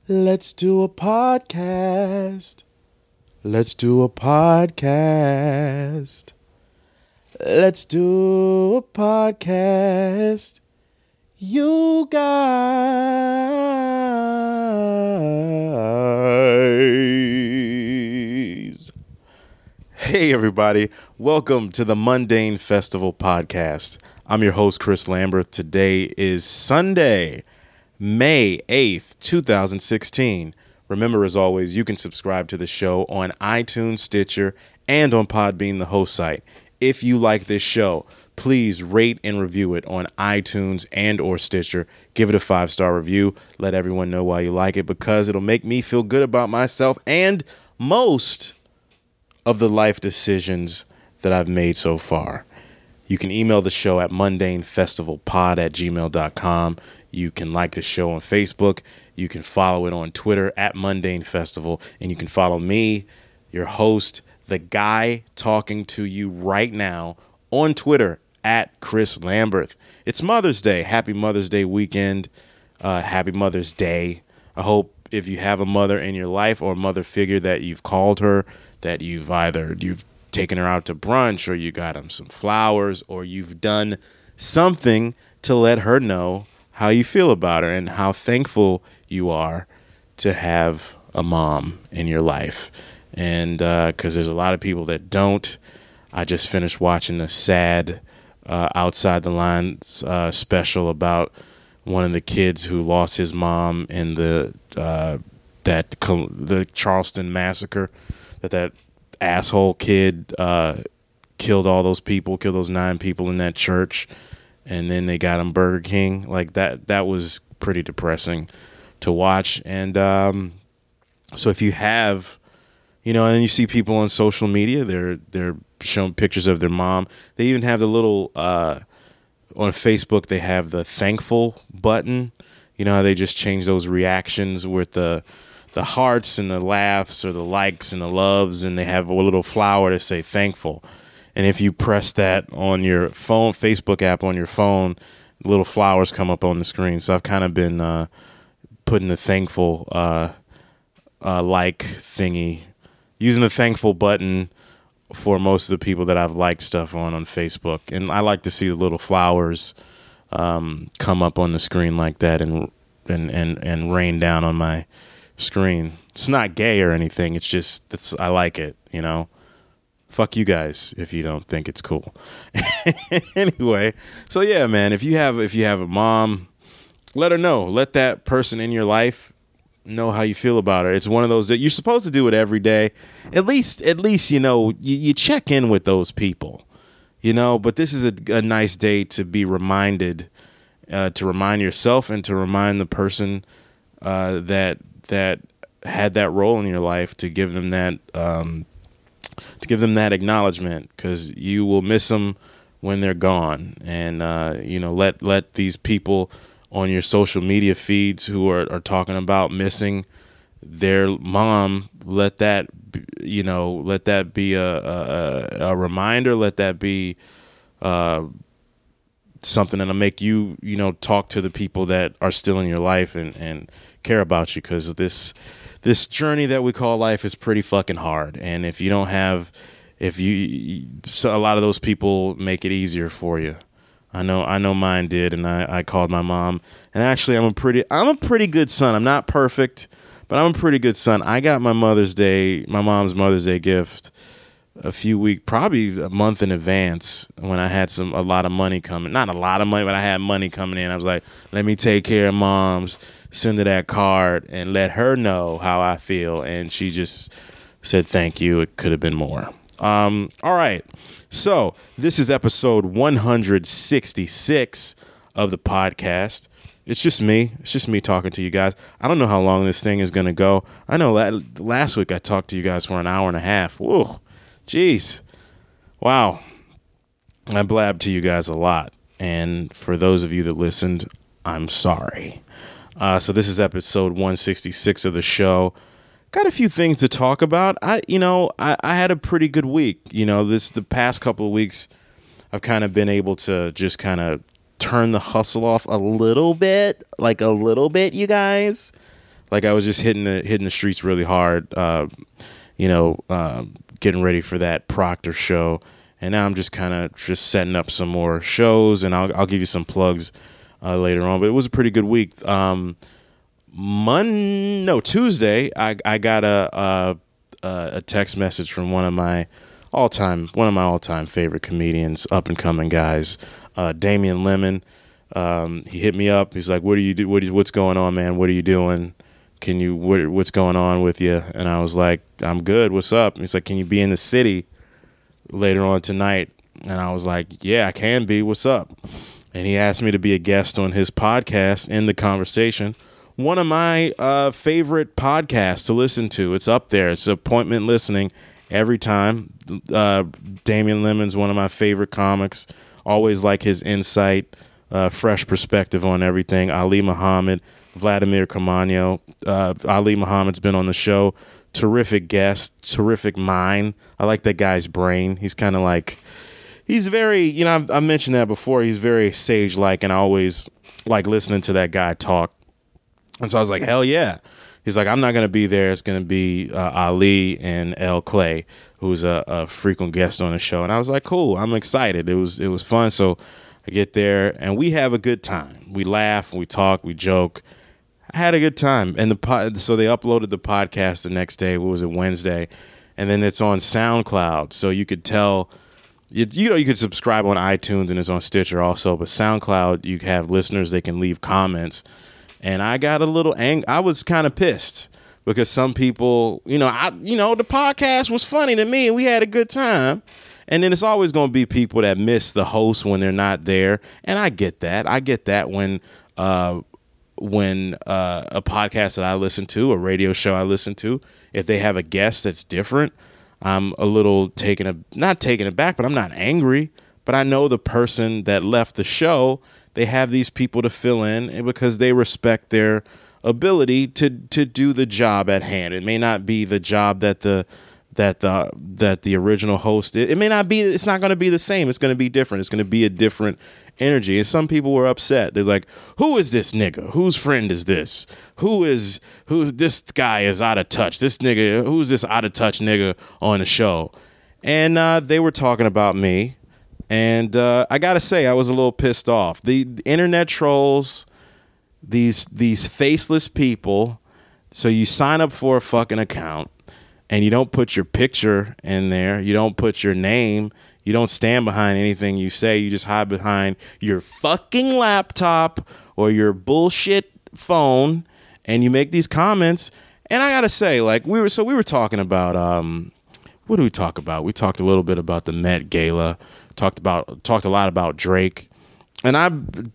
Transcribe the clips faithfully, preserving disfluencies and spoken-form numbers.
Let's do a podcast. Let's do a podcast. Let's do a podcast. You guys. Hey, everybody. Welcome to the Mundane Festival podcast. I'm your host, Chris Lambert. Today is Sunday, May eighth, twenty sixteen. Remember, as always, you can subscribe to the show on iTunes, Stitcher, and on Podbean, the host site. If you like this show, please rate and review it on iTunes and or Stitcher. Give it a five-star review. Let everyone know why you like it, because it'll make me feel good about myself and most of the life decisions that I've made so far. You can email the show at mundanefestivalpod at gmail dot com. You can like the show on Facebook. You can follow it on Twitter at Mundane Festival. And you can follow me, your host, the guy talking to you right now, on Twitter at Chris Lambert. It's Mother's Day. Happy Mother's Day weekend. Uh, happy Mother's Day. I hope if you have a mother in your life or a mother figure that you've called her, that you've either you've taken her out to brunch, or you got them some flowers, or you've done something to let her know how you feel about her and how thankful you are to have a mom in your life. And because uh, there's a lot of people that don't. I just finished watching the sad uh, Outside the Lines uh, special about one of the kids who lost his mom in the uh, that the Charleston massacre. That that asshole kid uh, killed all those people, killed those nine people in that church, and then they got him Burger King. Like that, that was pretty depressing to watch. And um, so if you have, you know, and you see people on social media, they're they're showing pictures of their mom. They even have the little uh, on Facebook. They have the thankful button. You know how they just change those reactions with the the hearts and the laughs, or the likes and the loves, and they have a little flower to say thankful. And if you press that on your phone, Facebook app on your phone, little flowers come up on the screen. So I've kind of been uh, putting the thankful uh, uh, like thingy, using the thankful button for most of the people that I've liked stuff on on Facebook. And I like to see the little flowers um, come up on the screen like that and and and, and rain down on my screen. It's not gay or anything. It's just, it's, I like it, you know. Fuck you guys if you don't think it's cool. Anyway, so yeah, man, if you have if you have a mom, let her know. Let that person in your life know how you feel about her. It's one of those that you're supposed to do it every day. At least, at least, you know, you, you check in with those people, you know. But this is a, a nice day to be reminded, uh, to remind yourself and to remind the person uh, that that had that role in your life, to give them that um, to give them that acknowledgement, because you will miss them when they're gone. And uh, you know, let let these people on your social media feeds who are, are talking about missing their mom, let that be, you know, let that be a a, a reminder. Let that be uh, something that'll make you, you know, talk to the people that are still in your life and, and care about you, because this this journey that we call life is pretty fucking hard. And if you don't have, if you, so a lot of those people make it easier for you. I know, I know mine did, and I, I called my mom. And actually, I'm a pretty, I'm a pretty good son. I'm not perfect, but I'm a pretty good son. I got my Mother's Day, my mom's Mother's Day gift a few weeks, probably a month in advance, when I had some a lot of money coming. Not a lot of money, but I had money coming in. I was like, let me take care of mom's, send her that card and let her know how I feel. And she just said, thank you. It could have been more. Um, all right. So this is episode one hundred sixty-six of the podcast. It's just me. It's just me talking to you guys. I don't know how long this thing is going to go. I know that last week I talked to you guys for an hour and a half. Whoa. Jeez. Wow. I blabbed to you guys a lot. And for those of you that listened, I'm sorry. Uh, so this is episode one sixty-six of the show. Got a few things to talk about. I, you know, I, I had a pretty good week. You know, this the past couple of weeks, I've kind of been able to just kind of turn the hustle off a little bit, like a little bit, you guys. Like I was just hitting the hitting the streets really hard, uh, you know, uh, getting ready for that Proctor show, and now I'm just kind of just setting up some more shows, and I'll I'll give you some plugs uh, later on. But it was a pretty good week. Um, Monday, no Tuesday, I I got a, a a text message from one of my all time one of my all time favorite comedians, up and coming guys, uh, Damian Lemon. Um, he hit me up. He's like, "What do you do? What is, what's going on, man? What are you doing? Can you what, what's going on with you?" And I was like, "I'm good. What's up?" And he's like, "Can you be in the city later on tonight?" And I was like, "Yeah, I can be. What's up?" And he asked me to be a guest on his podcast, In the Conversation. One of my uh, favorite podcasts to listen to. It's up there. It's appointment listening every time. Uh, Damian Lemon's one of my favorite comics. Always like his insight, uh, fresh perspective on everything. Ali Muhammad, Vladimir Camaño. Uh, Ali Muhammad's been on the show. Terrific guest, terrific mind. I like that guy's brain. He's kind of like, he's very, you know, I've, I mentioned that before. He's very sage-like, and I always like listening to that guy talk. And so I was like, hell yeah. He's like, I'm not going to be there. It's going to be uh, Ali and L. Clay, who's a, a frequent guest on the show. And I was like, cool. I'm excited. It was it was fun. So I get there, and we have a good time. We laugh, we talk, we joke. I had a good time. And the pod, so they uploaded the podcast the next day. What was it, Wednesday? And then it's on SoundCloud. So you could tell, you, you know, you could subscribe on iTunes, and it's on Stitcher also. But SoundCloud, you have listeners, they can leave comments. And I got a little angry. I was kind of pissed because some people, you know, I, you know, the podcast was funny to me and we had a good time. And then it's always going to be people that miss the host when they're not there. And I get that. I get that when, uh, when uh, a podcast that I listen to, a radio show I listen to, if they have a guest that's different, I'm a little taken, a, not taken aback, but I'm not angry. But I know the person that left the show, they have these people to fill in because they respect their ability to to do the job at hand. It may not be the job that the that the that the original host did. It may not be. It's not going to be the same. It's going to be different. It's going to be a different energy. And some people were upset. They're like, "Who is this nigga? Whose friend is this? Who is who? This guy is out of touch. This nigga. Who's this out of touch nigga on the show?" And uh, they were talking about me. And uh, I gotta say, I was a little pissed off. The, the internet trolls, these these faceless people. So you sign up for a fucking account, and you don't put your picture in there. You don't put your name. You don't stand behind anything you say. You just hide behind your fucking laptop or your bullshit phone, and you make these comments. And I gotta say, like we were, so we were talking about um, what do we talk about? We talked a little bit about the Met Gala. Talked about talked a lot about Drake, and I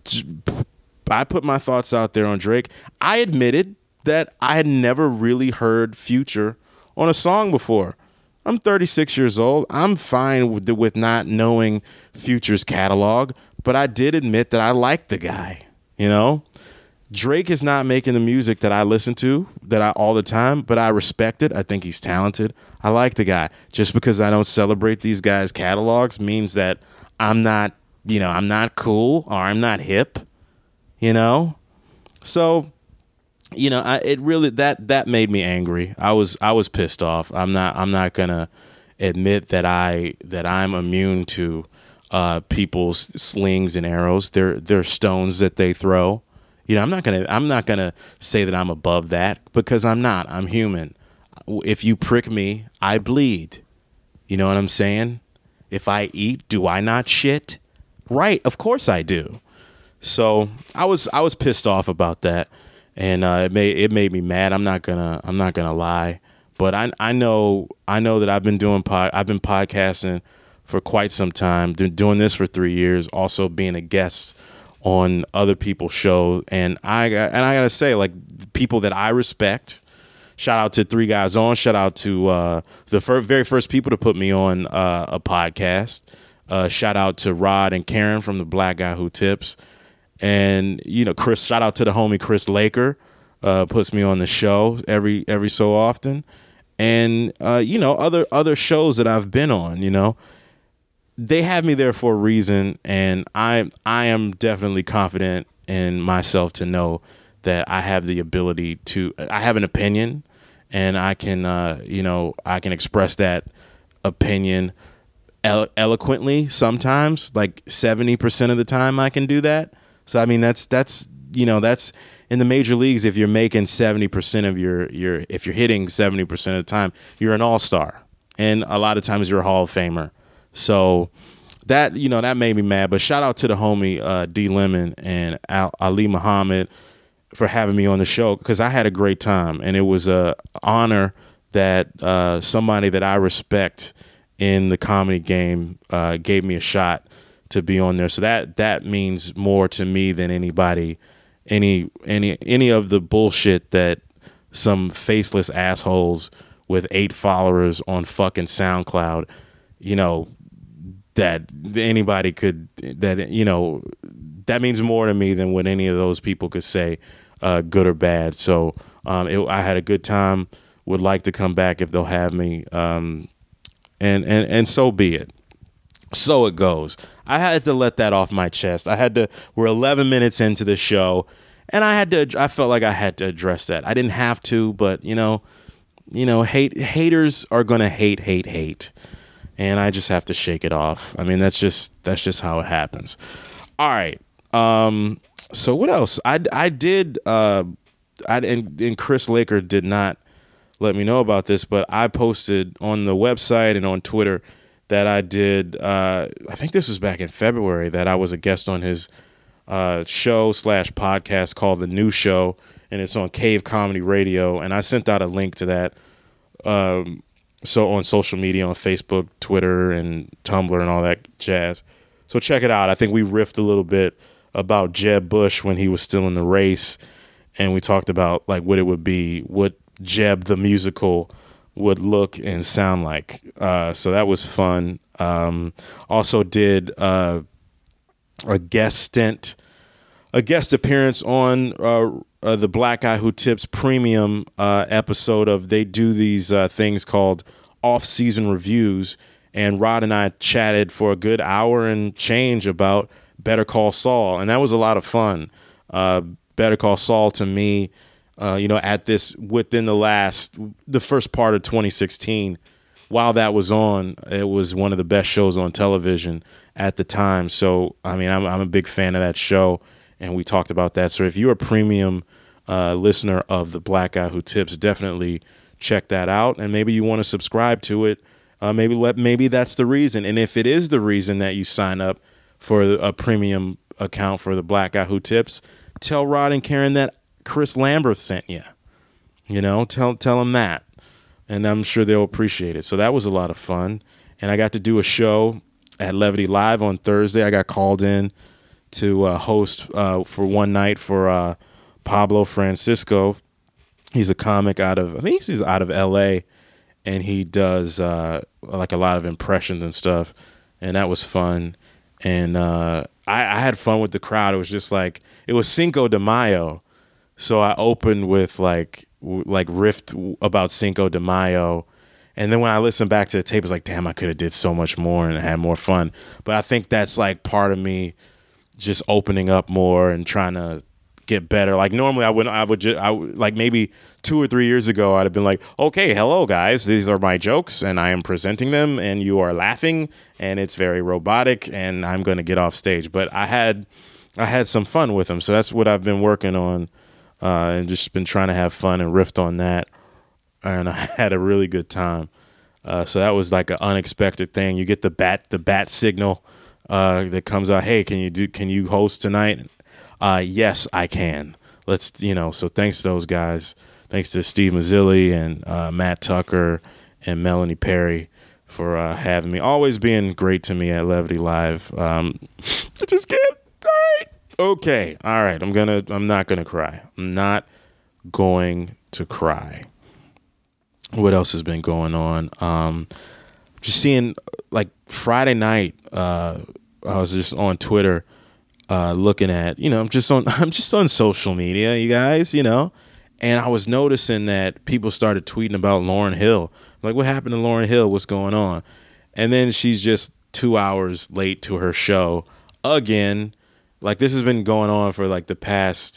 I put my thoughts out there on Drake. I admitted that I had never really heard Future on a song before. I'm thirty-six years old. I'm fine with the, with not knowing Future's catalog, but I did admit that I liked the guy. You know, Drake is not making the music that I listen to that I all the time, but I respect it. I think he's talented. I like the guy. Just because I don't celebrate these guys' catalogs means that I'm not, you know, I'm not cool or I'm not hip, you know? So, you know, I, it really, that, that made me angry. I was, I was pissed off. I'm not, I'm not gonna admit that I, that I'm immune to uh, people's slings and arrows. They're, they're stones that they throw. You know, I'm not gonna, I'm not gonna say that I'm above that because I'm not. I'm human. If you prick me, I bleed. You know what I'm saying? If I eat, do I not shit? Right, of course I do. So I was, I was pissed off about that, and uh, it made, it made me mad. I'm not gonna, I'm not gonna lie, but I, I know, I know that I've been doing pod, I've been podcasting for quite some time. Been doing this for three years. Also being a guest on other people's show, and I and I gotta say, like, people that I respect. Shout out to Three Guys On. Shout out to uh, the fir- very first people to put me on uh, a podcast. Uh, shout out to Rod and Karen from The Black Guy Who Tips, and you know, Chris. Shout out to the homie Chris Laker, uh, puts me on the show every every so often, and uh, you know, other other shows that I've been on. You know. They have me there for a reason, and I I am definitely confident in myself to know that I have the ability to, I have an opinion, and I can, uh, you know, I can express that opinion elo- eloquently sometimes, like seventy percent of the time I can do that. So, I mean, that's, that's, you know, that's in the major leagues. If you're making seventy percent of your, your, if you're hitting seventy percent of the time, you're an all-star. And a lot of times you're a Hall of Famer. So that, you know, that made me mad. But shout out to the homie uh, D Lemon and Al- Ali Muhammad for having me on the show, because I had a great time. And it was a honor that uh, somebody that I respect in the comedy game uh, gave me a shot to be on there. So that that means more to me than anybody, any any any of the bullshit that some faceless assholes with eight followers on fucking SoundCloud, you know, that anybody could, that, you know, that means more to me than what any of those people could say, uh, good or bad. So um, it, I had a good time, would like to come back if they'll have me. Um, and, and, and so be it. So it goes. I had to let that off my chest. I had to, we're eleven minutes into the show, and I had to, I felt like I had to address that. I didn't have to, but, you know, you know, hate haters are going to hate, hate, hate. And I just have to shake it off. I mean, that's just, that's just how it happens. All right. Um, so what else? I, I did, uh, I, and, and Chris Laker did not let me know about this, but I posted on the website and on Twitter that I did, uh, I think this was back in February, that I was a guest on his uh, show slash podcast called The New Show, and it's on Cave Comedy Radio, and I sent out a link to that. Um, so on social media, on Facebook, Twitter, and Tumblr, and all that jazz. So check it out. I think we riffed a little bit about Jeb Bush when he was still in the race, and we talked about like what it would be, what Jeb the musical would look and sound like. Uh, so that was fun. Um, also did uh, a guest stint, a guest appearance on uh, uh, the Black Guy Who Tips premium uh, episode of, they do these uh, things called off-season reviews, and Rod and I chatted for a good hour and change about Better Call Saul, and that was a lot of fun. Uh, Better Call Saul to me, uh, you know, at this, within the last, the first part of twenty sixteen, while that was on, it was one of the best shows on television at the time. So, I mean, I'm, I'm a big fan of that show, and we talked about that. So if you're a premium uh, listener of the Black Guy Who Tips, definitely check that out. And maybe you want to subscribe to it. Uh, maybe let, maybe that's the reason. And if it is the reason that you sign up for a premium account for the Black Guy Who Tips, tell Rod and Karen that Chris Lambert sent you. You know, tell tell them that. And I'm sure they'll appreciate it. So that was a lot of fun. And I got to do a show at Levity Live on Thursday. I got called in to uh, host uh, for one night for uh, Pablo Francisco. He's a comic out of, I think he's out of L A, and he does uh, like a lot of impressions and stuff. And that was fun. And uh, I, I had fun with the crowd. It was just like, it was Cinco de Mayo. So I opened with like, w- like riffed about Cinco de Mayo. And then when I listened back to the tape, it was like, damn, I could have did so much more and had more fun. But I think that's like part of me just opening up more and trying to get better. Like normally I would, I would just, I would, like maybe two or three years ago, I'd have been like, okay, hello guys, these are my jokes and I am presenting them and you are laughing and it's very robotic and I'm going to get off stage. But I had, I had some fun with them. So that's what I've been working on uh, and just been trying to have fun and riffed on that. And I had a really good time. Uh, so that was like an unexpected thing. You get the bat, the bat signal uh, that comes out. Hey, can you do, can you host tonight? Uh, yes, I can. Let's, you know, so thanks to those guys. Thanks to Steve Mazzilli and uh, Matt Tucker and Melanie Perry for uh, having me. Always being great to me at Levity Live. Um, I just can't. All right. Okay. All right. I'm going to, I'm not going to cry. I'm not going to cry. What else has been going on? Um, just seeing like Friday night, uh, I was just on Twitter. Uh, looking at, you know, I'm just on, I'm just on social media, you guys, you know, and I was noticing that people started tweeting about Lauryn Hill. Like, what happened to Lauryn Hill? What's going on? And then she's just two hours late to her show again. Like, this has been going on for like the past,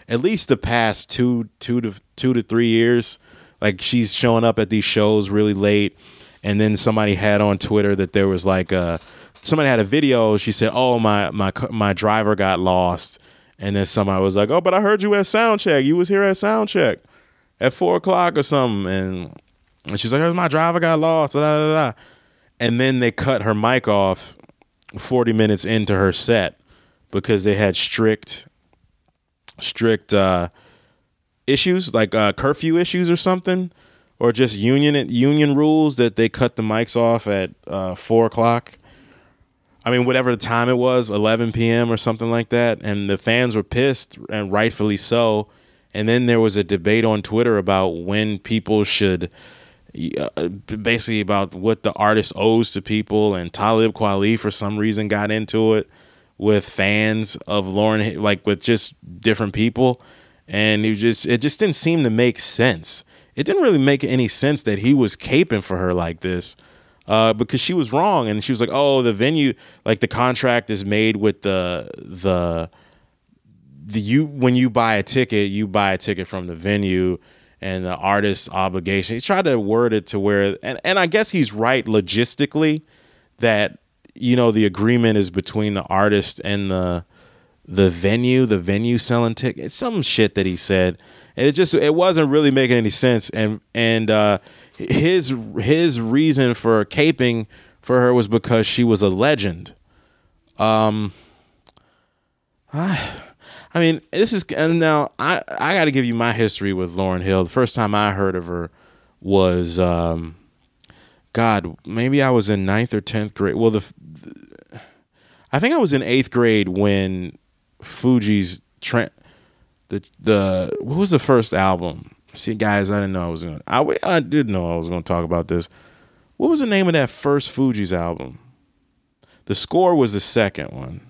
at least the past two two to two to three years. Like she's showing up at these shows really late, and then somebody had on Twitter that there was like a somebody had a video. She said, "Oh, my my my driver got lost," and then somebody was like, "Oh, but I heard you at sound check. You was here at sound check at four o'clock or something," and and she's like, "Oh, my driver got lost." Da, da, da. And then they cut her mic off forty minutes into her set because they had strict, strict uh, issues, like uh, curfew issues or something, or just union union rules that they cut the mics off at uh, four o'clock. I mean, whatever the time it was, eleven p.m. or something like that. And the fans were pissed, and rightfully so. And then there was a debate on Twitter about when people should... Uh, basically about what the artist owes to people, and Talib Kweli for some reason got into it with fans of Lauryn, like with just different people, and he just it just didn't seem to make sense. It didn't really make any sense that he was caping for her like this, uh, because she was wrong, and she was like, "Oh, the venue, like the contract is made with the the the you when you buy a ticket, you buy a ticket from the venue." And the artist's obligation. He tried to word it to where, and, and I guess he's right logistically that, you know, the agreement is between the artist and the the venue, the venue selling tickets. It's some shit that he said, and it just it wasn't really making any sense. And and uh, his his reason for caping for her was because she was a legend. Um, I. I mean, this is and now I, I got to give you my history with Lauryn Hill. The first time I heard of her was, um, God, maybe I was in ninth or tenth grade. Well, the, the I think I was in eighth grade when Fugees, tra- the the what was the first album? See, guys, I didn't know I was going. I I did know I was going to talk about this. What was the name of that first Fugees album? The Score was the second one.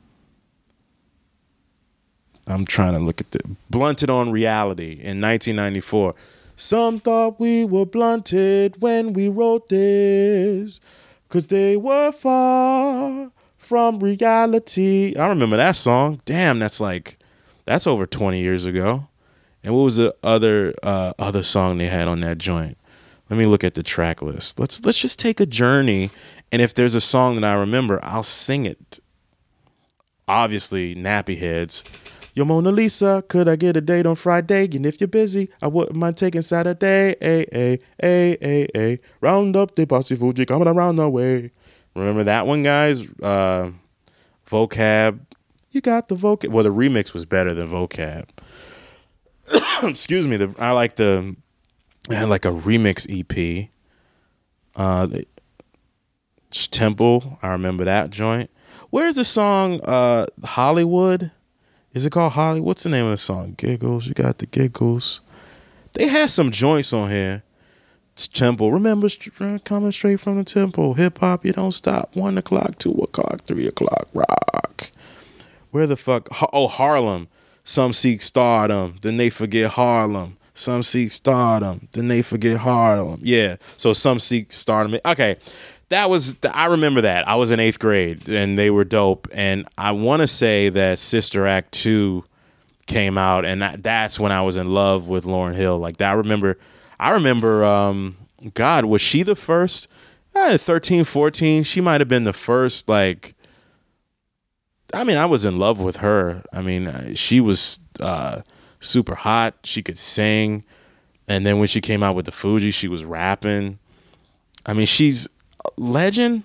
I'm trying to look at the Blunted on Reality in nineteen ninety-four. Some thought we were blunted when we wrote this, 'cause they were far from reality. I remember that song. Damn, that's like, that's over twenty years ago. And what was the other uh, other song they had on that joint? Let me look at the track list. Let's let's just take a journey, and if there's a song that I remember, I'll sing it. Obviously, Nappy Heads. Yo, Mona Lisa, could I get a date on Friday? And if you're busy, I wouldn't mind taking Saturday. A, a, a, a, a. Round up the posse Fuji coming around the way. Remember that one, guys? Uh, Vocab. You got the vocab. Well, the remix was better than Vocab. Excuse me. The, I like the, I had like a remix E P. Uh, the, Temple. I remember that joint. Where's the song uh, Hollywood? Is it called Holly? What's the name of the song? Giggles. You got the giggles. They had some joints on here. It's Temple. Remember, coming straight from the Temple. Hip hop, you don't stop. One o'clock, two o'clock, three o'clock. Rock. Where the fuck? Oh, Harlem. Some seek stardom, then they forget Harlem. Some seek stardom, then they forget Harlem. Yeah. So some seek stardom. Okay. That was, I remember that. I was in eighth grade and they were dope. And I want to say that Sister Act two came out, and that, that's when I was in love with Lauryn Hill. Like that, I remember, I remember, um, God, was she the first? Eh, thirteen, fourteen, she might have been the first, like, I mean, I was in love with her. I mean, she was uh, super hot. She could sing. And then when she came out with the Fugees, she was rapping. I mean, she's legend.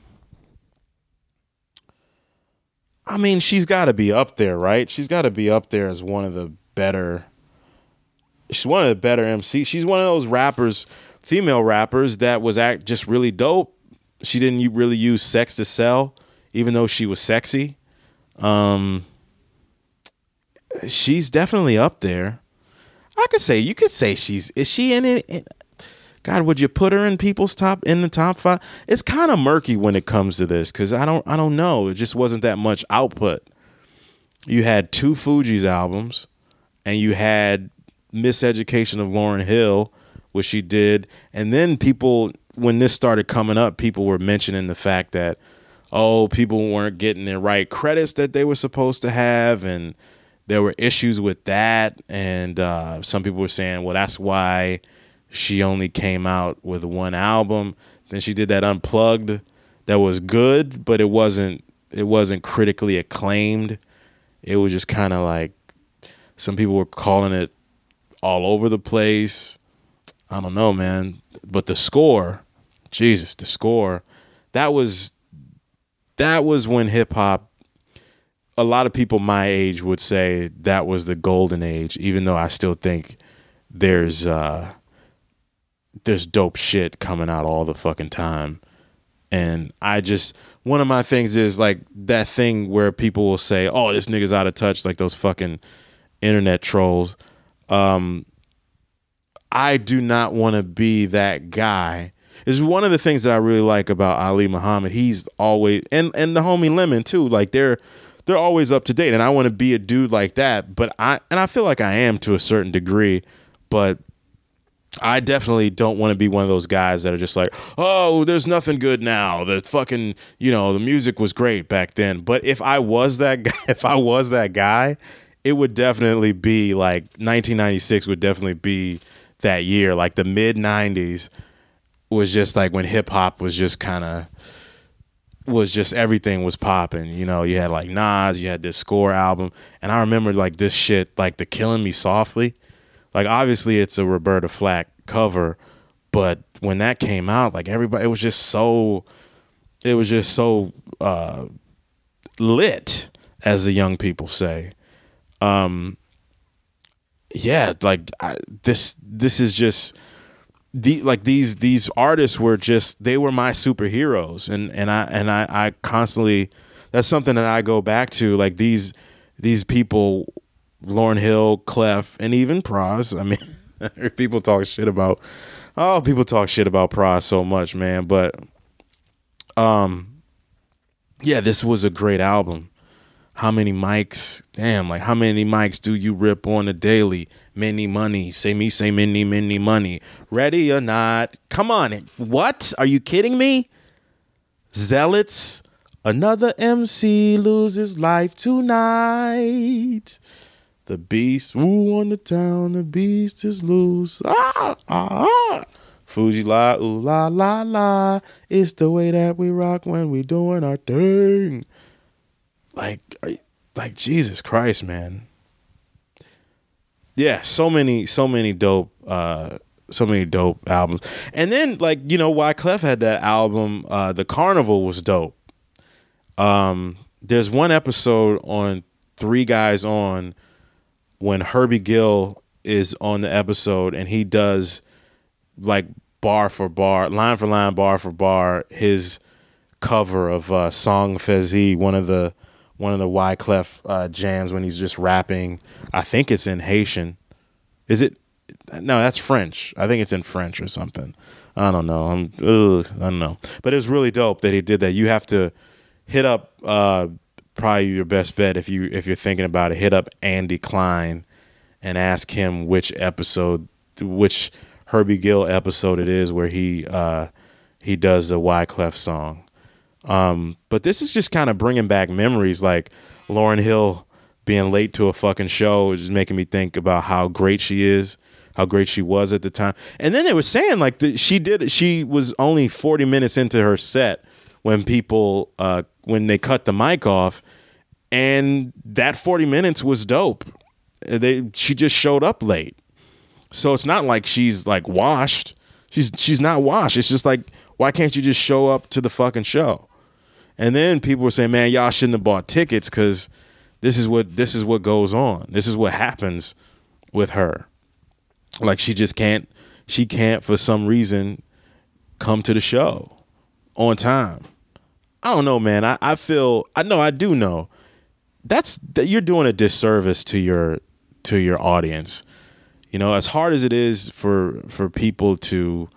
I mean, she's got to be up there, right? She's got to be up there as one of the better. She's one of the better M Cs. She's one of those rappers, female rappers, that was act just really dope. She didn't really use sex to sell, even though she was sexy. Um, she's definitely up there. I could say, you could say she's, is she in it? God, would you put her in people's top, in the top five? It's kind of murky when it comes to this, because I don't I don't know. It just wasn't that much output. You had two Fugees albums, and you had Miseducation of Lauryn Hill, which she did. And then people, when this started coming up, people were mentioning the fact that, oh, people weren't getting the right credits that they were supposed to have, and there were issues with that, and uh, some people were saying, well, that's why she only came out with one album. Then she did that Unplugged that was good, but it wasn't it wasn't critically acclaimed. It was just kind of like, some people were calling it all over the place. I don't know, man. But the score, Jesus, the score, that was that was when hip hop, a lot of people my age would say that was the golden age, even though I still think there's uh, there's dope shit coming out all the fucking time. And I just, one of my things is like that thing where people will say, oh, this nigga's out of touch, like those fucking internet trolls. Um, I do not want to be that guy. It's one of the things that I really like about Ali Muhammad. He's always, and, and the homie Lemon too, like they're, they're always up to date. And I want to be a dude like that. But I, and I feel like I am to a certain degree, but I definitely don't want to be one of those guys that are just like, oh, there's nothing good now. The fucking, you know, the music was great back then. But if I was that guy, if I was that guy, it would definitely be like nineteen ninety-six would definitely be that year. Like the mid nineties was just like when hip hop was just kind of, was just, everything was popping. You know, you had like Nas, you had this Score album. And I remember like this shit, like the Killing Me Softly. Like, obviously, it's a Roberta Flack cover, but when that came out, like, everybody, it was just so, it was just so uh, lit, as the young people say. Um, yeah, like, I, this, this is just, the like, these, these artists were just, they were my superheroes, and, and I, and I, I constantly, that's something that I go back to, like, these, these people, Lauryn Hill, Clef, and even Pras. I mean, people talk shit about, oh, people talk shit about Pras so much, man. But, um, yeah, this was a great album. How many mics? Damn, like how many mics do you rip on a daily? Many money. Say me, say many, many money. Ready or not? Come on. What? Are you kidding me? Zealots. Another M C loses life tonight. The beast, woo on the town, the beast is loose. Ah, ah, ah. Fuji la, ooh la, la, la. It's the way that we rock when we doing our thing. Like, like Jesus Christ, man. Yeah, so many, so many dope, uh, so many dope albums. And then, like, you know, Wyclef had that album, uh, The Carnival was dope. Um, there's one episode on Three Guys On when Herbie Gill is on the episode and he does like bar for bar, line for line, bar for bar, his cover of uh, Song Fezi, one of the one of the Wyclef uh, jams when he's just rapping. I think it's in Haitian. Is it? No, that's French. I think it's in French or something. I don't know. I'm ugh, I don't know. But it was really dope that he did that. You have to hit up. Uh, Probably your best bet if you if you're thinking about it. Hit up Andy Klein and ask him which episode, which Herbie Gill episode it is where he uh, he does the Wyclef song. Um, but this is just kind of bringing back memories, like Lauryn Hill being late to a fucking show is just making me think about how great she is, how great she was at the time. And then they were saying like the, she did she was only forty minutes into her set when people uh, when they cut the mic off, and that forty minutes was dope. They she just showed up late, so it's not like she's like washed. She's she's not washed. It's just like, why can't you just show up to the fucking show? And then people were saying, man, y'all shouldn't have bought tickets because this is what this is what goes on. This is what happens with her. Like she just can't she can't for some reason come to the show on time. I don't know, man. I, I feel I know I do know that's that you're doing a disservice to your to your audience. You know, as hard as it is for for people to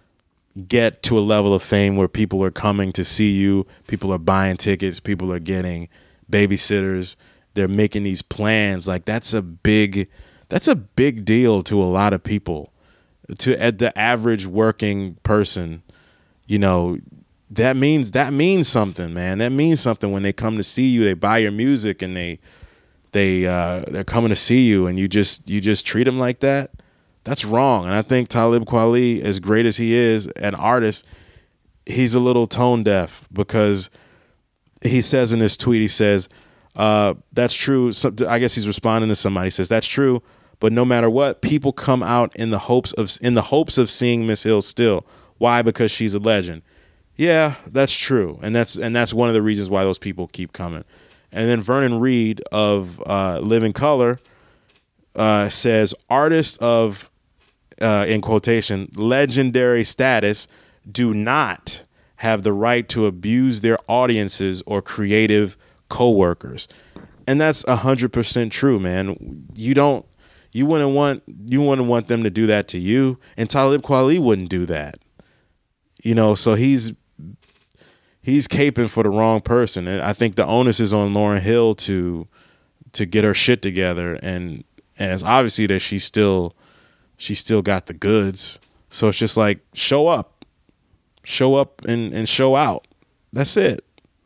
get to a level of fame where people are coming to see you, people are buying tickets, people are getting babysitters, they're making these plans. Like that's a big that's a big deal to a lot of people. To at the average working person, you know, that means that means something, man. That means something when they come to see you, they buy your music and they they uh, they're coming to see you, and you just you just treat them like that. That's wrong. And I think Talib Kweli, as great as he is, an artist, he's a little tone deaf, because he says in this tweet, he says, uh, that's true. So, I guess he's responding to somebody. He says, that's true. But no matter what, people come out in the hopes of in the hopes of seeing Miss Hill still. Why? Because she's a legend. Yeah, that's true. And that's and that's one of the reasons why those people keep coming. And then Vernon Reid of uh, Living Color uh, says, artists of, uh, in quotation, legendary status do not have the right to abuse their audiences or creative coworkers. And that's one hundred percent true, man. You don't you wouldn't want you wouldn't want them to do that to you, and Talib Kweli wouldn't do that. You know, so he's he's caping for the wrong person. And I think the onus is on Lauryn Hill to to get her shit together, and and it's obviously that she's still she still got the goods. So it's just like, show up. Show up and, and show out. That's it.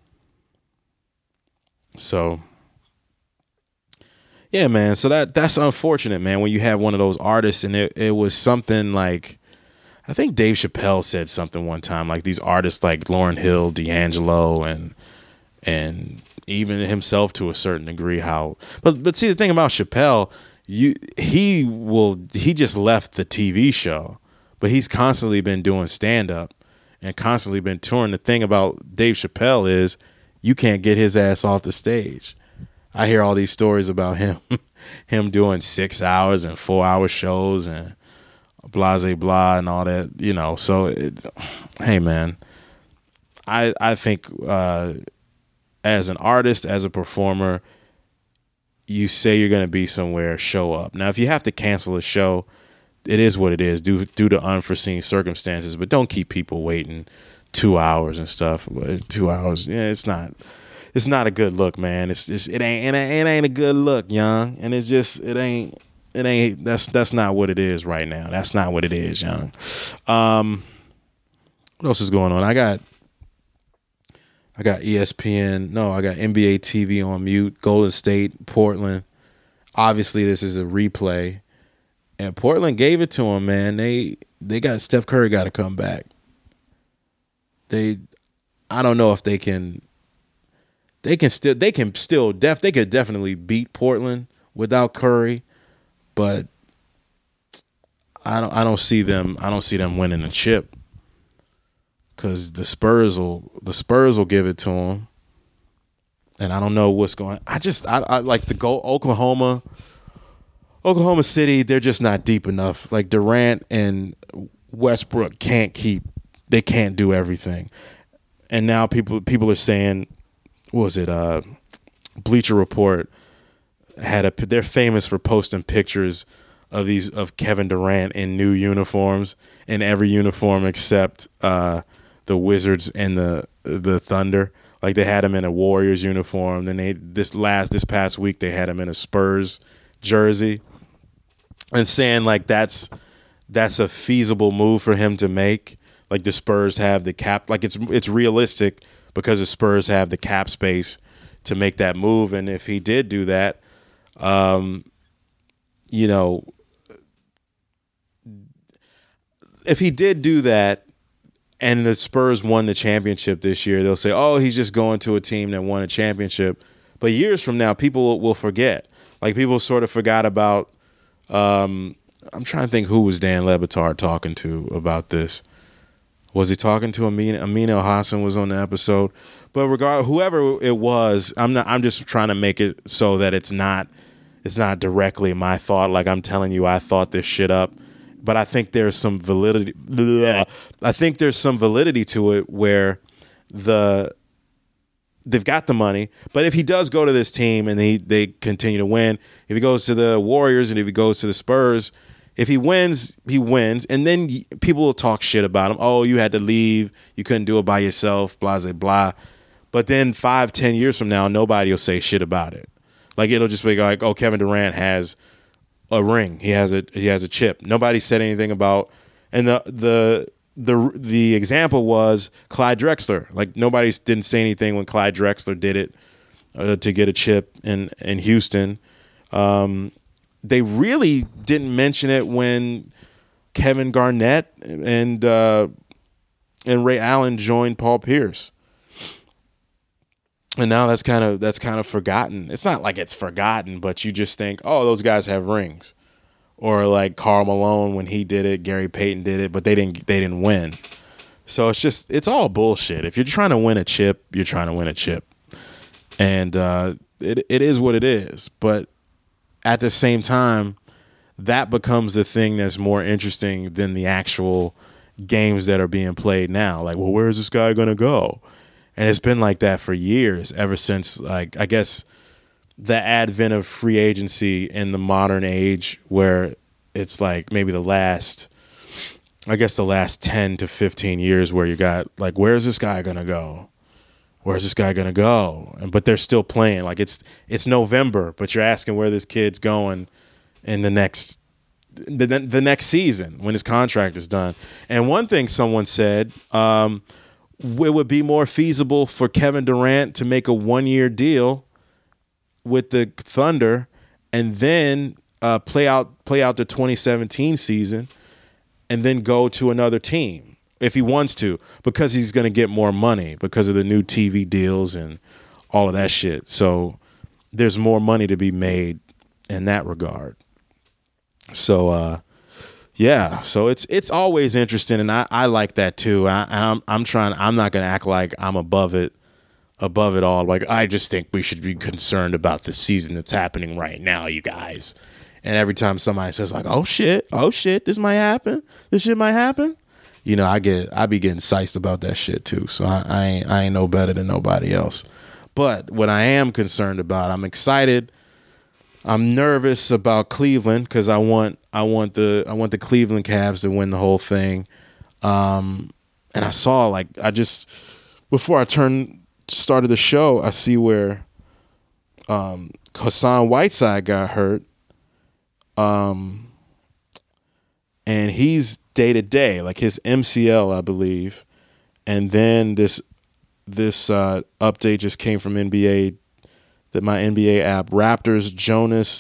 So, yeah, man. So that that's unfortunate, man, when you have one of those artists and it, it was something like, I think Dave Chappelle said something one time, like these artists like Lauryn Hill, D'Angelo, and and even himself to a certain degree, how but but see, the thing about Chappelle, you he will he just left the T V show, but he's constantly been doing stand-up and constantly been touring. The thing about Dave Chappelle is you can't get his ass off the stage. I hear all these stories about him, him doing six hours and four hour shows and blah, blah, blah, and all that, you know. So, it, hey, man, I I think uh, as an artist, as a performer, you say you're going to be somewhere, show up. Now, if you have to cancel a show, it is what it is, due, due to unforeseen circumstances, but don't keep people waiting two hours and stuff. Two hours, yeah, it's not, it's not a good look, man. It's just, it ain't, it ain't, it ain't a good look, young. And it's just, it ain't, it ain't, that's, that's not what it is right now. That's not what it is, young. Um, what else is going on? I got, I got E S P N. No, I got N B A T V on mute. Golden State, Portland. Obviously, this is a replay. And Portland gave it to him, man. They they got Steph Curry got to come back. They, I don't know if they can. They can still they can still def they could definitely beat Portland without Curry, but I don't I don't see them I don't see them winning a chip, because the Spurs will the Spurs will give it to them, and I don't know what's going. I just I, I like the go Oklahoma. Oklahoma City, they're just not deep enough. Like Durant and Westbrook can't keep, they can't do everything. And now people people are saying, what was it? Uh, Bleacher Report had a. They're famous for posting pictures of these of Kevin Durant in new uniforms, in every uniform except uh, the Wizards and the the Thunder. Like they had him in a Warriors uniform. Then they this last this past week they had him in a Spurs jersey. And saying like that's that's a feasible move for him to make. Like the Spurs have the cap, like it's it's realistic because the Spurs have the cap space to make that move. And if he did do that, um, you know, if he did do that and the Spurs won the championship this year, they'll say, oh, he's just going to a team that won a championship. But years from now, people will forget. Like people sort of forgot about. Um, I'm trying to think who was Dan Le Batard talking to about this. Was he talking to Amin? Amin El Hassan was on the episode, but regard whoever it was, I'm not. I'm just trying to make it so that it's not. It's not directly my thought. Like I'm telling you, I thought this shit up, but I think there's some validity. I think there's some validity to it where the. They've got the money, but if he does go to this team and they, they continue to win, if he goes to the Warriors and if he goes to the Spurs, if he wins, he wins. And then people will talk shit about him. Oh, you had to leave. You couldn't do it by yourself, blah, blah, blah. But then five, ten years from now, nobody will say shit about it. Like it'll just be like, oh, Kevin Durant has a ring. He has a he has a chip. Nobody said anything about, and the the The the example was Clyde Drexler. Like nobody didn't say anything when Clyde Drexler did it uh, to get a chip in in Houston. Um, they really didn't mention it when Kevin Garnett and uh, and Ray Allen joined Paul Pierce. And now that's kind of that's kind of forgotten. It's not like it's forgotten, but you just think, oh, those guys have rings. Or like Karl Malone when he did it, Gary Payton did it, but they didn't they didn't win. So it's just it's all bullshit. If you're trying to win a chip, you're trying to win a chip. And uh, it it is what it is. But at the same time, that becomes the thing that's more interesting than the actual games that are being played now. Like, well, where's this guy going to go? And it's been like that for years, ever since, like, I guess the advent of free agency in the modern age, where it's like maybe the last, I guess the last ten to fifteen years, where you got like, where's this guy going to go? Where's this guy going to go? And, but they're still playing. Like it's, it's November, but you're asking where this kid's going in the next, the, the next season when his contract is done. And one thing someone said, um, it would be more feasible for Kevin Durant to make a one-year deal with the Thunder and then uh, play out play out the twenty seventeen season and then go to another team if he wants to, because he's going to get more money because of the new T V deals and all of that shit. So there's more money to be made in that regard. So, uh, yeah, so it's it's always interesting, and I, I like that too. I, I'm I'm trying. I'm not gonna act like I'm above it, above it all. Like I just think we should be concerned about the season that's happening right now, you guys. And every time somebody says like, "Oh shit, oh shit, this might happen, this shit might happen," you know, I get I be getting psyched about that shit too. So I, I ain't I ain't no better than nobody else. But what I am concerned about, I'm excited. I'm nervous about Cleveland because I want I want the I want the Cleveland Cavs to win the whole thing. Um, and I saw like I just before I turned started the show, I see where um, Hassan Whiteside got hurt, um, and he's day to day, like his M C L, I believe. And then this this uh, update just came from N B A. That my N B A app, Raptors Jonas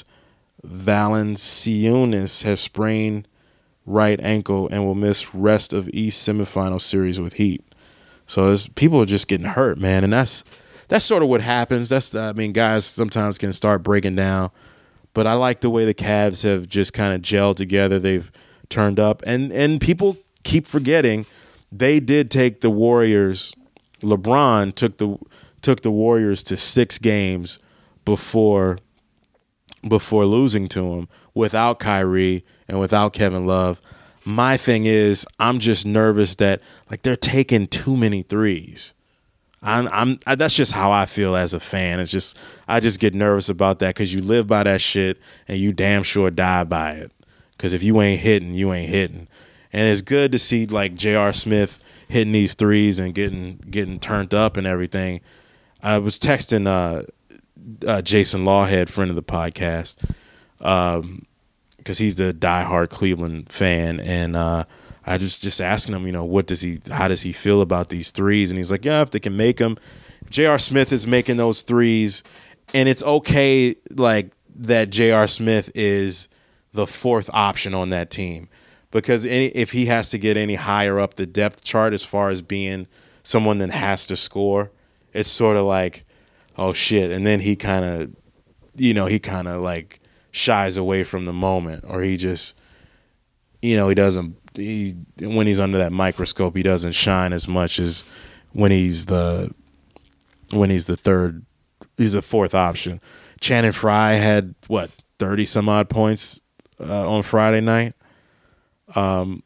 Valanciunas has sprained right ankle and will miss rest of East semifinal series with Heat. So it's, people are just getting hurt, man, and that's that's sort of what happens. That's the, I mean, guys sometimes can start breaking down, but I like the way the Cavs have just kind of gelled together. They've turned up, and and people keep forgetting they did take the Warriors. LeBron took the took the Warriors to six games before before losing to him without Kyrie and without Kevin Love. My thing is, I'm just nervous that like they're taking too many threes. I'm, I'm I, that's just how I feel as a fan. It's just I just get nervous about that because you live by that shit and you damn sure die by it. Because if you ain't hitting, you ain't hitting. And it's good to see like J R. Smith hitting these threes and getting getting turned up and everything. I was texting uh, uh, Jason Lawhead, friend of the podcast, um, because he's the diehard Cleveland fan, and uh, I just just asking him, you know, what does he, how does he feel about these threes? And he's like, yeah, if they can make them, J R. Smith is making those threes, and it's okay, like that J R. Smith is the fourth option on that team, because any if he has to get any higher up the depth chart as far as being someone that has to score, it's sort of like, oh shit. And then he kind of, you know, he kind of like shies away from the moment, or he just, you know, he doesn't, he, when he's under that microscope, he doesn't shine as much as when he's the, when he's the third, he's the fourth option. Channing Frye had what, thirty some odd points uh, on Friday night. Um,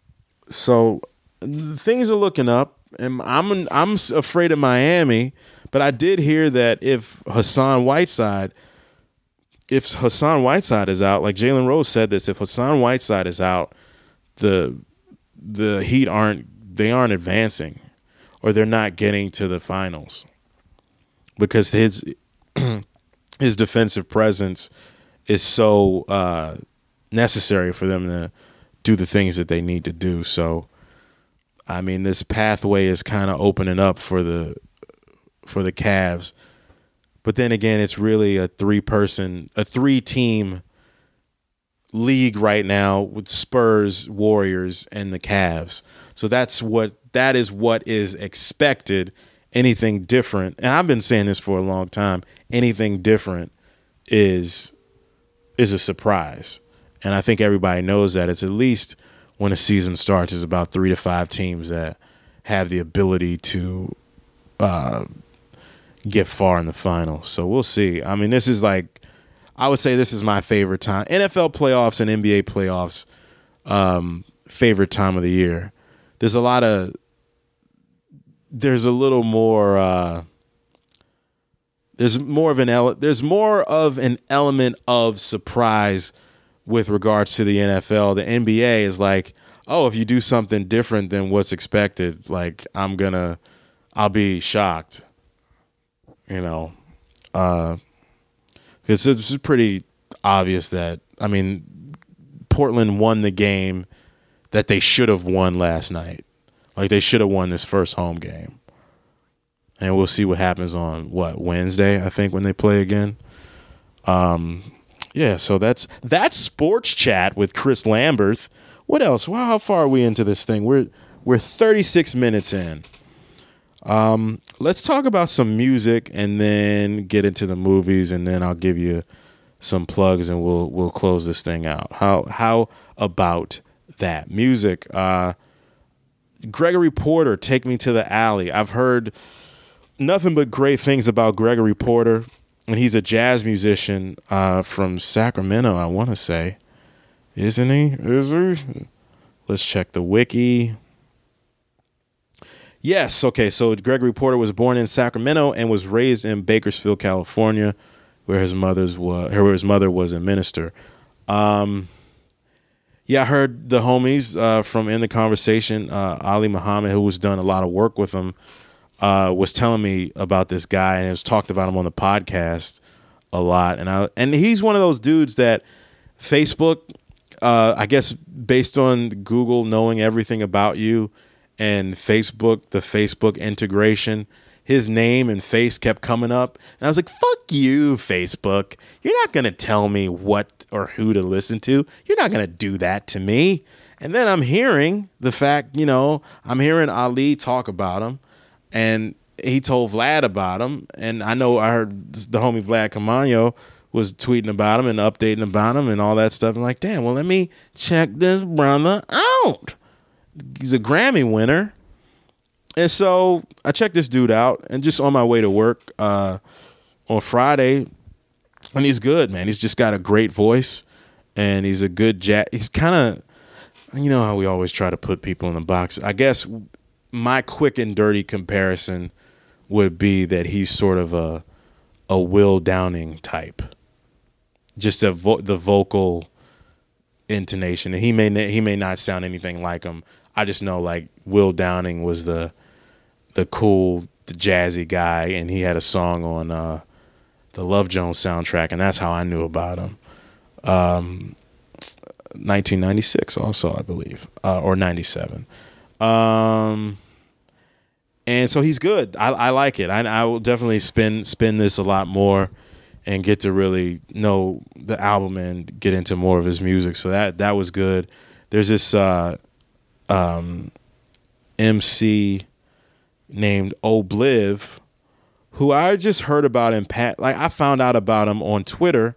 so things are looking up. And I'm I'm afraid of Miami, but I did hear that if Hassan Whiteside, if Hassan Whiteside is out, like Jalen Rose said this, if Hassan Whiteside is out, the the Heat aren't they aren't advancing, or they're not getting to the finals, because his his defensive presence is so uh, necessary for them to do the things that they need to do. So. I mean, this pathway is kind of opening up for the for the Cavs, But then again, it's really a three-person, a three-team league right now with Spurs, Warriors, and the Cavs. So that's what that is what is expected. Anything different, and I've been saying this for a long time, anything different is is a surprise. And I think everybody knows that. It's at least when a season starts, is about three to five teams that have the ability to uh, get far in the final. So we'll see. I mean, this is like, I would say this is my favorite time. N F L playoffs and N B A playoffs, um, favorite time of the year. There's a lot of, there's a little more, uh, there's more of an, ele- there's more of an element of surprise with regards to the N F L. The N B A is like, oh, if you do something different than what's expected, like I'm gonna, I'll be shocked. You know, uh, it's, it's pretty obvious that, I mean, Portland won the game that they should have won last night. Like they should have won this first home game. And we'll see what happens on what, Wednesday, I think, when they play again. Um, yeah, so that's that's sports chat with Chris Lamberth. What else? Well, how far are we into this thing? We're we're thirty-six minutes in. Um, let's talk about some music and then get into the movies, and then I'll give you some plugs and we'll we'll close this thing out. How how about that? Music. Uh, Gregory Porter, Take Me to the Alley. I've heard nothing but great things about Gregory Porter, and he's a jazz musician uh, from Sacramento, I want to say. Isn't he? Is he? Let's check the wiki. Yes, okay, so Gregory Porter was born in Sacramento and was raised in Bakersfield, California, where his mother's was, where his mother was a minister. Um, yeah, I heard the homies uh, from In the Conversation, uh, Ali Muhammad, who was done a lot of work with him, uh, was telling me about this guy and has talked about him on the podcast a lot. And I and he's one of those dudes that Facebook, uh, I guess based on Google knowing everything about you and Facebook, the Facebook integration, his name and face kept coming up. And I was like, fuck you, Facebook. You're not going to tell me what or who to listen to. You're not going to do that to me. And then I'm hearing the fact, you know, I'm hearing Ali talk about him. And he told Vlad about him. And I know I heard the homie Vlad Camano was tweeting about him and updating about him and all that stuff. I'm like, damn, well, let me check this brother out. He's a Grammy winner. And so I checked this dude out, and just on my way to work uh, on Friday, and he's good, man. He's just got a great voice, and he's a good jazz. He's kind of, you know how we always try to put people in the box. I guess my quick and dirty comparison would be that he's sort of a a Will Downing type, just a vo- the vocal intonation. And he may ne- he may not sound anything like him. I just know like Will Downing was the the cool, the jazzy guy, and he had a song on uh, the Love Jones soundtrack, and that's how I knew about him. Um, nineteen ninety-six also, I believe, uh, or ninety-seven. Um, and so he's good. I, I like it. I, I will definitely spin spin this a lot more and get to really know the album and get into more of his music. So that that was good. There's this uh, um, M C named Obliv, who I just heard about in Pat. Like I found out about him on Twitter,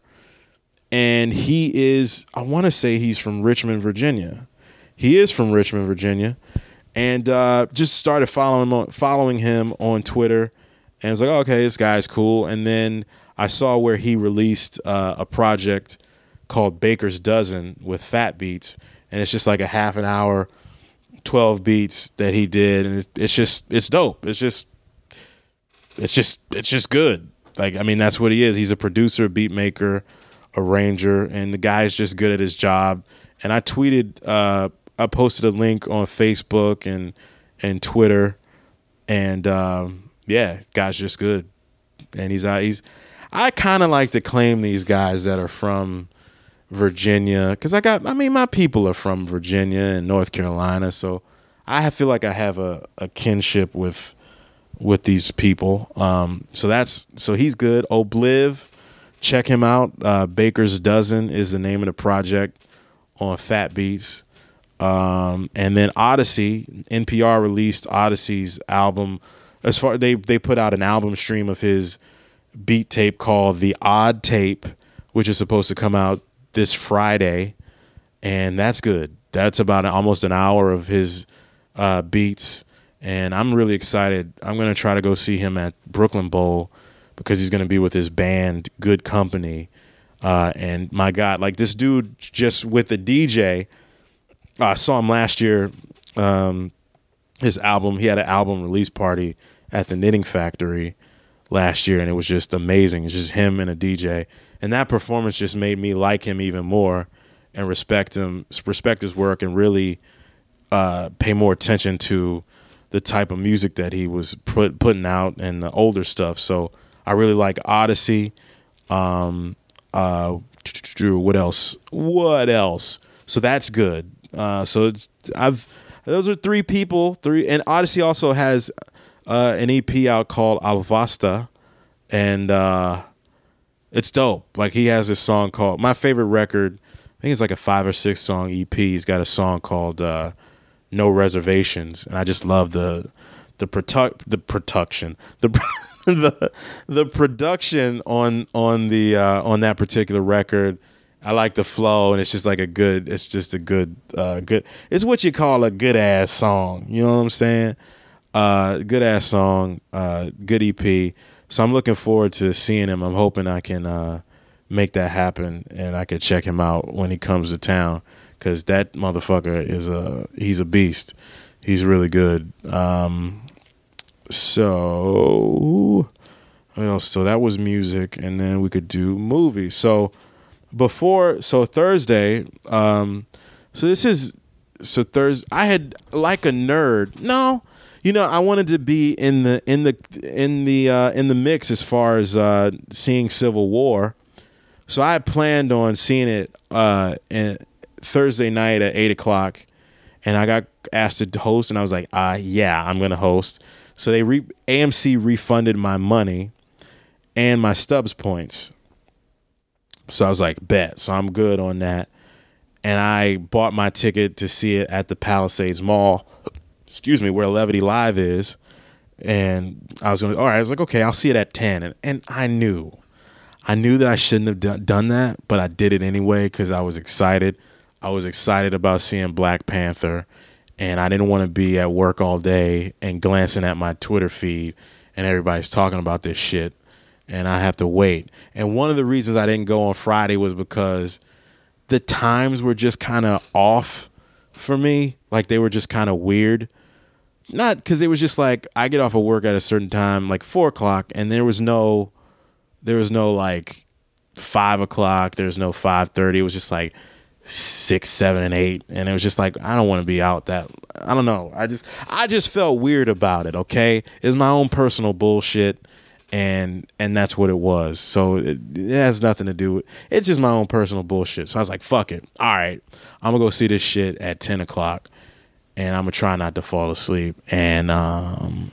and he is, I want to say he's from Richmond, Virginia. He is from Richmond, Virginia, and uh, just started following him on, following him on Twitter, and I was like, oh, okay, this guy's cool. And then I saw where he released uh, a project called Baker's Dozen with Fat Beats, and it's just like a half an hour, twelve beats that he did, and it's, it's just it's dope. It's just it's just it's just good. Like I mean, that's what he is. He's a producer, beat maker, arranger, and the guy's just good at his job. And I tweeted, uh, I posted a link on Facebook and and Twitter, and um, yeah, guy's just good. And he's uh, he's I kind of like to claim these guys that are from Virginia, because I got, I mean, my people are from Virginia and North Carolina, so I feel like I have a, a kinship with with these people. Um, so that's so he's good. Obliv, check him out. Uh, Baker's Dozen is the name of the project on Fat Beats. Um, and then Odyssey, N P R released Odyssey's album. As far they they put out an album stream of his beat tape called The Odd Tape, which is supposed to come out this Friday, and that's good. That's about almost an hour of his uh, beats, and I'm really excited. I'm going to try to go see him at Brooklyn Bowl because he's going to be with his band, Good Company. Uh, and my God, like this dude just with the D J, uh, I saw him last year. Um, his album, he had an album release party at the Knitting Factory last year, and it was just amazing. It's just him and a D J, and that performance just made me like him even more and respect him, respect his work, and really uh, pay more attention to the type of music that he was put, putting out and the older stuff. So I really like Odyssey. Um, uh, what else? What else? So that's good. Uh, so it's I've those are three people. Three and Odyssey also has uh, an E P out called Alvasta, and uh, it's dope. Like he has this song called my favorite record. I think it's like a five or six song E P. He's got a song called uh, No Reservations, and I just love the the produ- the production the the the production on on the uh, on that particular record. I like the flow, and it's just like a good. It's just a good uh, good. It's what you call a good ass song. You know what I'm saying? Uh, good ass song, uh, good E P. So I'm looking forward to seeing him. I'm hoping I can uh, make that happen, and I could check him out when he comes to town, because that motherfucker is a he's a beast. He's really good. Um, so, well, so that was music, and then we could do movies. So before, so Thursday. Um, so this is so Thursday. I had like a nerd. No. You know, I wanted to be in the in the in the uh, in the mix as far as uh, seeing Civil War, so I had planned on seeing it uh, in, Thursday night at eight o'clock, and I got asked to host, and I was like, uh, "Yeah, I'm gonna host." So they re- A M C refunded my money and my Stubs points, so I was like, "Bet." So I'm good on that, and I bought my ticket to see it at the Palisades Mall. Excuse me, where Levity Live is, and I was going. All right, I was like, okay, I'll see it at ten, and and I knew, I knew that I shouldn't have done, done that, but I did it anyway because I was excited. I was excited about seeing Black Panther, and I didn't want to be at work all day and glancing at my Twitter feed, and everybody's talking about this shit, and I have to wait. And one of the reasons I didn't go on Friday was because the times were just kind of off for me, like they were just kind of weird. Not because it was just like I get off of work at a certain time, like four o'clock, and there was no, there was no like five o'clock. There's no five thirty. It was just like six, seven, and eight, and it was just like I don't want to be out that. I don't know. I just, I just felt weird about it. Okay, it's my own personal bullshit, and and that's what it was. So it, it has nothing to do with. It's just my own personal bullshit. So I was like, fuck it. All right, I'm gonna go see this shit at ten o'clock. And I'm going to try not to fall asleep. And um,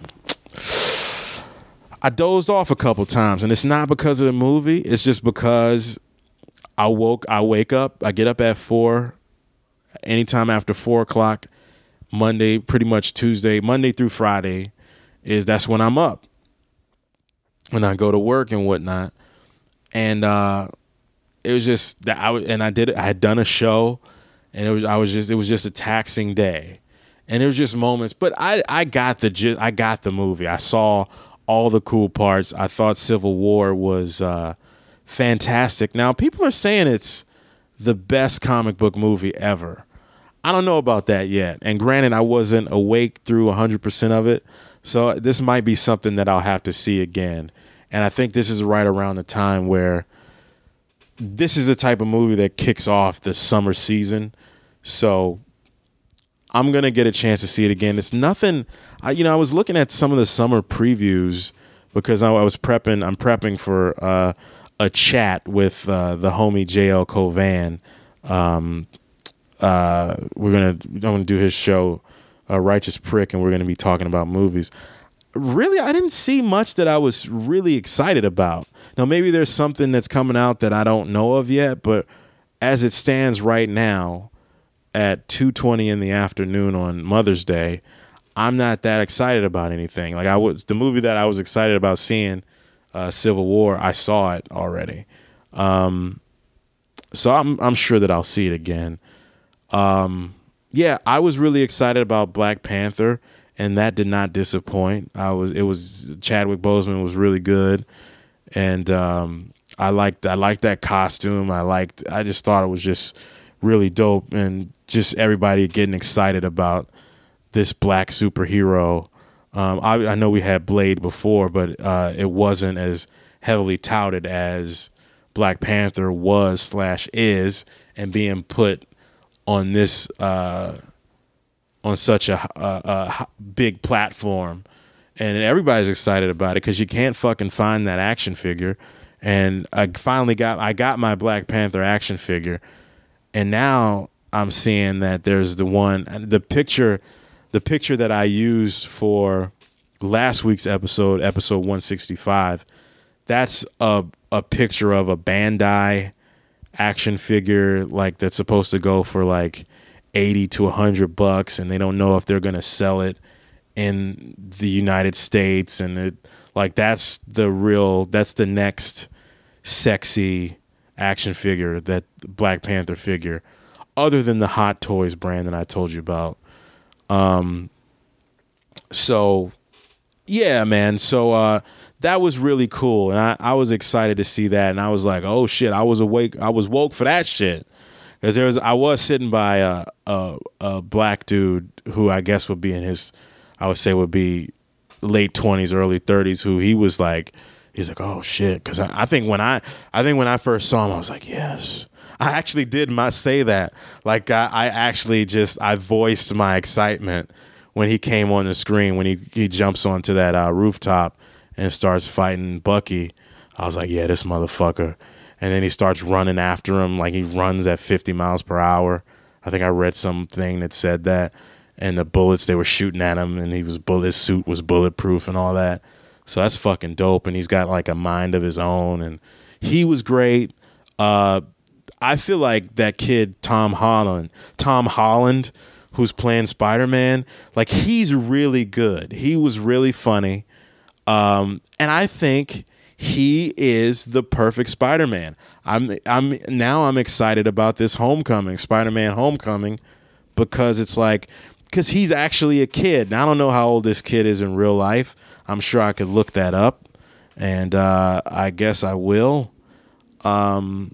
I dozed off a couple times. And it's not because of the movie. It's just because I woke, I wake up, I get up at four, anytime after four o'clock, Monday, pretty much Tuesday, Monday through Friday, is that's when I'm up. When I go to work and whatnot. And uh, it was just, that I and I did it, I had done a show. And it was, I was just, it was just a taxing day. And it was just moments, but I, I got the I got the movie. I saw all the cool parts. I thought Civil War was uh, fantastic. Now, people are saying it's the best comic book movie ever. I don't know about that yet. And granted, I wasn't awake through one hundred percent of it, so this might be something that I'll have to see again. And I think this is right around the time where this is the type of movie that kicks off the summer season. So I'm going to get a chance to see it again. It's nothing, I, you know, I was looking at some of the summer previews because I, I was prepping, I'm prepping for uh, a chat with uh, the homie J L Covan. Um, uh, we're going to, I'm going to do his show, uh, Righteous Prick, and we're going to be talking about movies. really, I didn't see much that I was really excited about. Now, maybe there's something that's coming out that I don't know of yet, but as it stands right now at two twenty in the afternoon on Mother's Day, I'm not that excited about anything. Like I was, the movie that I was excited about seeing, uh, Civil War, I saw it already. Um, so I'm I'm sure that I'll see it again. Um, yeah, I was really excited about Black Panther, and that did not disappoint. I was it was Chadwick Boseman was really good, and um, I liked I liked that costume. I liked I just thought it was just really dope, and just everybody getting excited about this black superhero. Um, I, I know we had Blade before, but uh, it wasn't as heavily touted as Black Panther was slash is, and being put on this uh, on such a, a, a big platform, and everybody's excited about it because you can't fucking find that action figure. And I finally got I got my Black Panther action figure, and now I'm seeing that there's the one the picture the picture that I used for last week's episode, episode one sixty-five. That's a a picture of a Bandai action figure, like that's supposed to go for like eighty to a hundred bucks, and they don't know if they're gonna sell it in the United States. And it like that's the real that's the next sexy action figure, that Black Panther figure, other than the Hot Toys brand that I told you about. Um, so yeah, man. So, uh, that was really cool. And I, I was excited to see that. And I was like, oh shit, I was awake. I was woke for that shit. Cause there was, I was sitting by a, a, a black dude who I guess would be in his, I would say would be late twenties, early thirties, who he was like, he's like, oh shit. Cause I, I think when I, I think when I first saw him, I was like, yes. I actually did my say that. Like I, I actually just I voiced my excitement when he came on the screen, when he, he jumps onto that uh, rooftop and starts fighting Bucky. I was like, yeah, this motherfucker. And then he starts running after him, like he runs at fifty miles per hour. I think I read something that said that. And the bullets they were shooting at him, and he was bullet his suit was bulletproof and all that. So that's fucking dope. And he's got like a mind of his own, and he was great. Uh, I feel like that kid, Tom Holland, Tom Holland, who's playing Spider-Man, like he's really good. He was really funny. Um, and I think he is the perfect Spider-Man. I'm, I'm now I'm excited about this Homecoming, Spider-Man Homecoming, because it's like, because he's actually a kid. Now, I don't know how old this kid is in real life. I'm sure I could look that up, and uh, I guess I will. Um,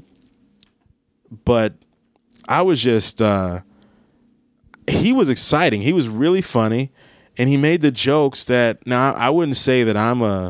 But I was just, uh, he was exciting. He was really funny, and he made the jokes that, now I wouldn't say that I'm a,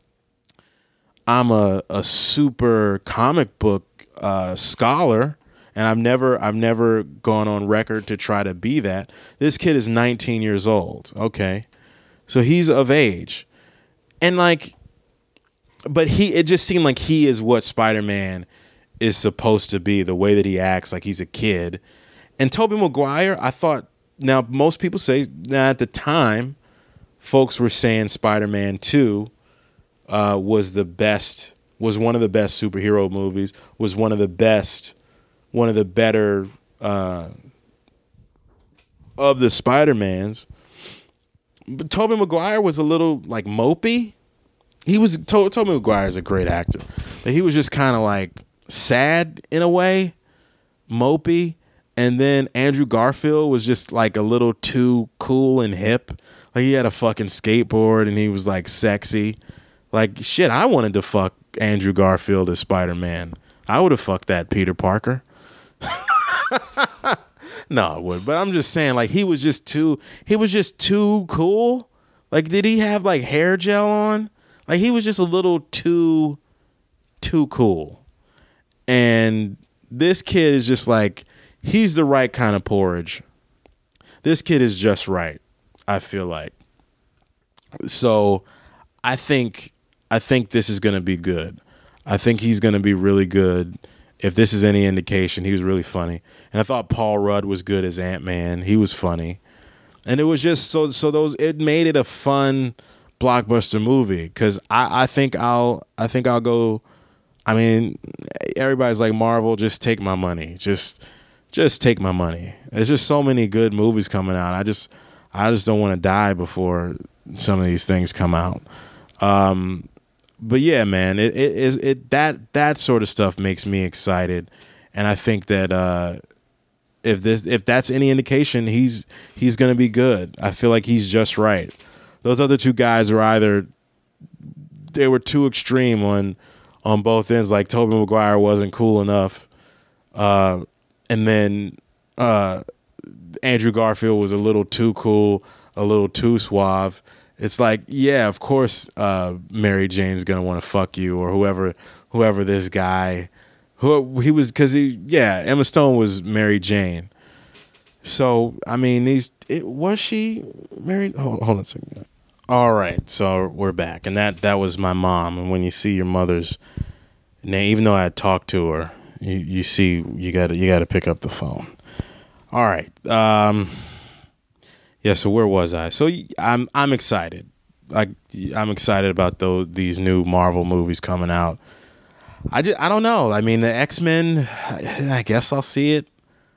I'm a, a super comic book uh, scholar, and I've never, I've never gone on record to try to be that. This kid is nineteen years old. Okay. So he's of age, and like, but he, it just seemed like he is what Spider-Man is supposed to be, the way that he acts like he's a kid. And Tobey Maguire, I thought, now most people say that at the time, folks were saying Spider-Man two uh, was the best, was one of the best superhero movies, was one of the best, one of the better uh, of the Spider-Mans. But Tobey Maguire was a little like mopey. He was, to- Tobey Maguire is a great actor, but he was just kind of like sad in a way, mopey. And then Andrew Garfield was just like a little too cool and hip. Like he had a fucking skateboard and he was like sexy. Like shit, I wanted to fuck Andrew Garfield as Spider-Man. I would have fucked that Peter Parker. No, I would. But I'm just saying, like he was just too he was just too cool. Like did he have like hair gel on? Like he was just a little too too cool. And this kid is just like, he's the right kind of porridge. This kid is just right, I feel like. So I think I think this is going to be good. I think he's going to be really good. If this is any indication, he was really funny. And I thought Paul Rudd was good as Ant-Man. He was funny. And it was just so so those it made it a fun blockbuster movie, because I, I think I'll I think I'll go. I mean, everybody's like, Marvel, just take my money, just just take my money. There's just so many good movies coming out. I just I just don't want to die before some of these things come out. Um, but yeah, man, it it is it that that sort of stuff makes me excited, and I think that uh, if this if that's any indication, he's he's gonna be good. I feel like he's just right. Those other two guys are either they were too extreme on on both ends. Like Tobey Maguire wasn't cool enough, uh, and then uh, Andrew Garfield was a little too cool, a little too suave. It's like, yeah, of course, uh, Mary Jane's gonna want to fuck you, or whoever whoever this guy who he was, because he yeah Emma Stone was Mary Jane. So I mean, these it, was she married? Hold, hold on a second. All right, so we're back, and that that was my mom. And when you see your mother's name, even though I had talked to her, you, you see you got you got to pick up the phone. All right, um, yeah. So where was I? So I'm I'm excited. Like I'm excited about those these new Marvel movies coming out. I just I don't know. I mean, the X-Men. I guess I'll see it.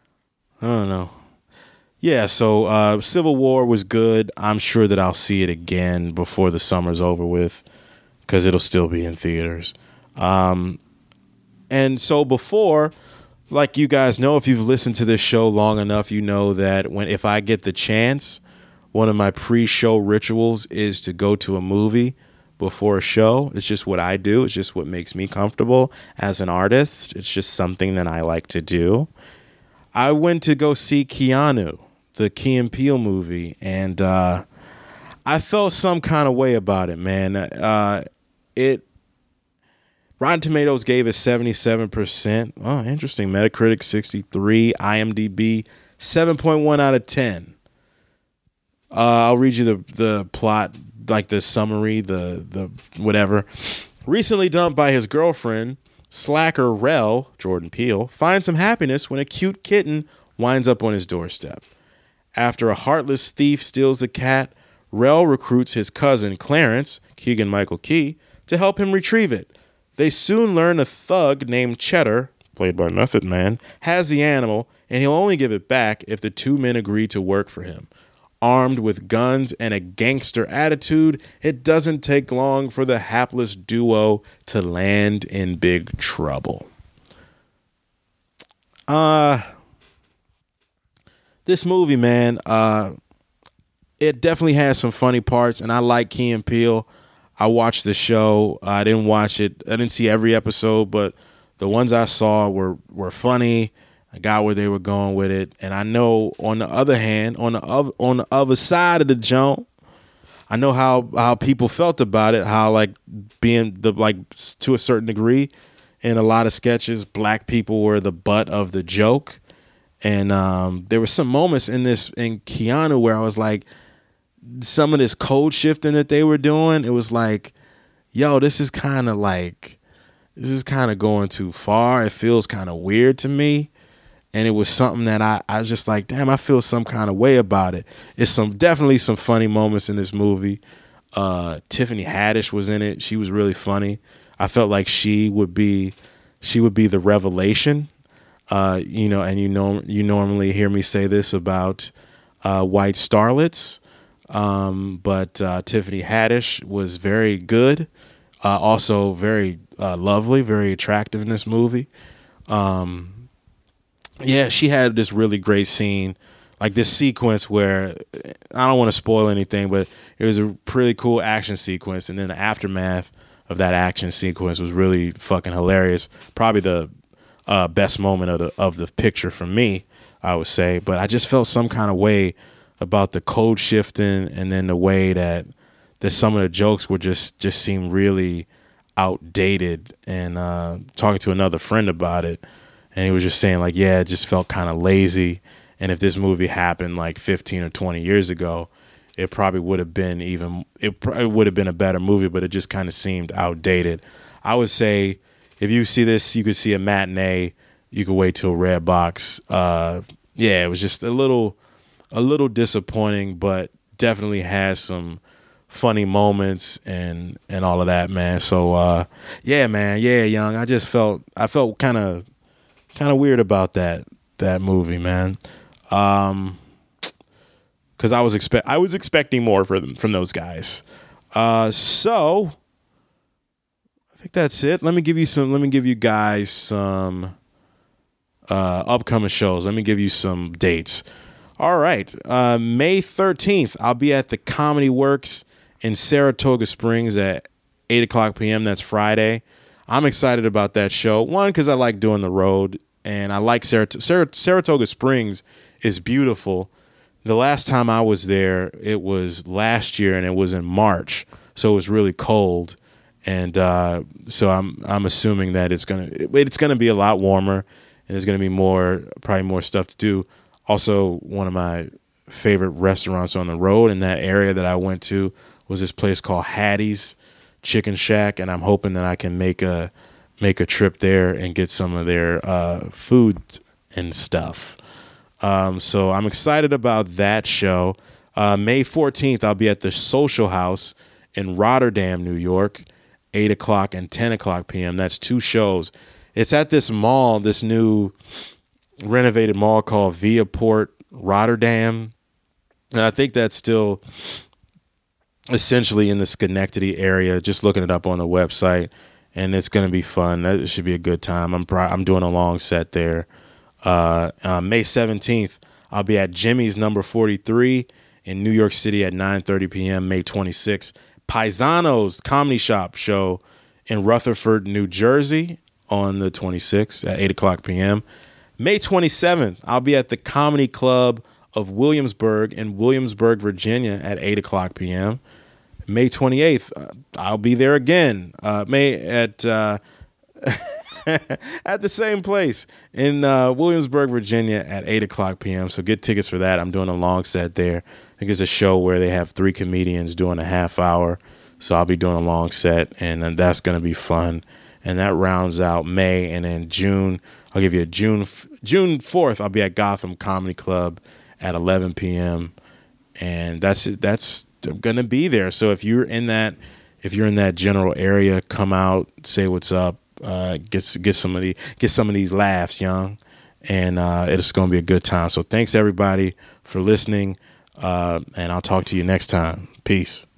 I don't know. Yeah, so uh, Civil War was good. I'm sure that I'll see it again before the summer's over with, because it'll still be in theaters. Um, and so before, like you guys know, if you've listened to this show long enough, you know that when if I get the chance, one of my pre-show rituals is to go to a movie before a show. It's just what I do. It's just what makes me comfortable as an artist. It's just something that I like to do. I went to go see Keanu, the Key and Peele movie, and uh, I felt some kind of way about it, man. Uh, it Rotten Tomatoes gave it seventy-seven percent. Oh, interesting. Metacritic sixty-three, IMDb seven point one out of ten. Uh, I'll read you the the plot, like the summary, the the whatever. Recently dumped by his girlfriend, slacker Rel, Jordan Peele, finds some happiness when a cute kitten winds up on his doorstep. After a heartless thief steals a cat, Rel recruits his cousin Clarence, Keegan-Michael Key, to help him retrieve it. They soon learn a thug named Cheddar, played by Method Man, has the animal, and he'll only give it back if the two men agree to work for him. Armed with guns and a gangster attitude, it doesn't take long for the hapless duo to land in big trouble. Uh... This movie, man, uh, it definitely has some funny parts, and I like Key and Peele. I watched the show. I didn't watch it. I didn't see every episode, but the ones I saw were were funny. I got where they were going with it, and I know on the other hand, on the other, on the other side of the jump, I know how how people felt about it. How like being the like to a certain degree, in a lot of sketches, black people were the butt of the joke. And um, there were some moments in this in Keanu where I was like, some of this code shifting that they were doing, it was like, yo, this is kind of like, this is kind of going too far. It feels kind of weird to me. And it was something that I, I was just like, damn, I feel some kind of way about it. It's some definitely some funny moments in this movie. Uh, Tiffany Haddish was in it. She was really funny. I felt like she would be, she would be the revelation. Uh, you know, and you know, you normally hear me say this about uh, white starlets, um, but uh, Tiffany Haddish was very good, uh, also very uh, lovely, very attractive in this movie. Um, yeah, she had this really great scene, like this sequence where I don't want to spoil anything, but it was a pretty cool action sequence, and then the aftermath of that action sequence was really fucking hilarious. Probably the Uh, best moment of the of the picture for me, I would say. But I just felt some kind of way about the code shifting, and then the way that that some of the jokes were just just seemed really outdated. And uh, talking to another friend about it, and he was just saying like, yeah, it just felt kind of lazy. And if this movie happened like fifteen or twenty years ago, it probably would have been even it probably would have been a better movie. But it just kind of seemed outdated. I would say, if you see this, you could see a matinee. You could wait till Redbox. Uh, yeah, it was just a little, a little disappointing, but definitely has some funny moments and and all of that, man. So uh, yeah, man, yeah, young. I just felt I felt kind of kind of weird about that that movie, man. Um, because I was expect I was expecting more for them from those guys. Uh, so I think that's it. Let me give you some. Let me give you guys some uh, upcoming shows. Let me give you some dates. All right, uh, May thirteenth, I'll be at the Comedy Works in Saratoga Springs at eight o'clock p.m. That's Friday. I'm excited about that show. One, because I like doing the road, and I like Sarat- Sarat- Saratoga Springs is beautiful. The last time I was there, it was last year, and it was in March, so it was really cold. And uh, so I'm I'm assuming that it's gonna it's gonna be a lot warmer, and there's gonna be more probably more stuff to do. Also, one of my favorite restaurants on the road in that area that I went to was this place called Hattie's Chicken Shack, and I'm hoping that I can make a make a trip there and get some of their uh, food and stuff. Um, so I'm excited about that show. Uh, May fourteenth, I'll be at the Social House in Rotterdam, New York, eight o'clock and ten o'clock p.m. That's two shows. It's at this mall, this new renovated mall called Viaport Rotterdam. And I think that's still essentially in the Schenectady area, just looking it up on the website, and it's going to be fun. That should be a good time. I'm pro- I'm doing a long set there. Uh, uh, May seventeenth, I'll be at Jimmy's Number forty-three in New York City at nine thirty p.m. May twenty-sixth, Paisanos Comedy Shop show in Rutherford, New Jersey on the twenty-sixth at eight o'clock p.m. May twenty-seventh, I'll be at the Comedy Club of Williamsburg in Williamsburg, Virginia at eight o'clock p.m. May twenty-eighth, uh, I'll be there again. Uh, May at uh, at the same place in uh, Williamsburg, Virginia at eight o'clock p.m. So get tickets for that. I'm doing a long set there. I think it's a show where they have three comedians doing a half hour. So I'll be doing a long set, and, and that's going to be fun. And that rounds out May. And then June, I'll give you a June June fourth, I'll be at Gotham Comedy Club at eleven p.m. And that's that's going to be there. So if you're in that if you're in that general area, come out, say what's up, uh, get get some of the get some of these laughs, young, and uh, it's going to be a good time. So thanks everybody for listening, uh, and I'll talk to you next time. Peace.